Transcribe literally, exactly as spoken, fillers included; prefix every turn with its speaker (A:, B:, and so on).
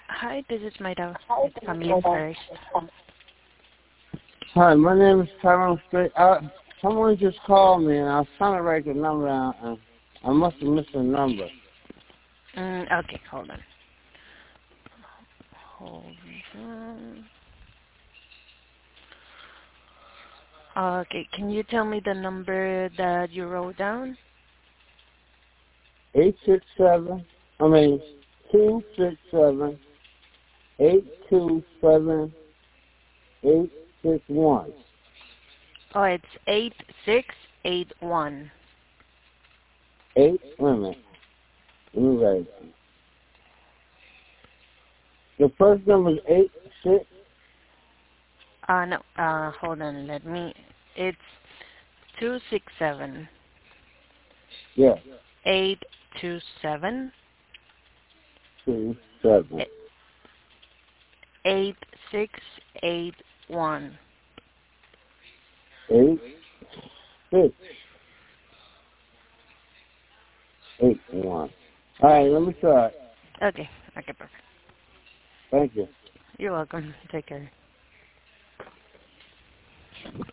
A: Hi, this is Maida. It's Family First.
B: Hi, my name is Tyrone Straight. Uh, someone just called me, and I was trying to write the number down, and I must have missed the number.
A: Mm, okay, hold on. Hold on. Okay, can you tell me the number that you wrote down?
B: Eight six seven. I mean, two six seven eight two seven eight six one.
A: Oh, it's eight six eight one.
B: Eight. Wait a minute. Let me write it. The first number is eight six.
A: Uh, no, uh, hold on, let me, it's two six seven
B: Yeah.
A: eight two seven
B: Two seven.
A: eight six eight one.
B: Eight six eight one. All right. Let me try it.
A: Okay, okay, perfect.
B: Thank you.
A: You're welcome. Take care.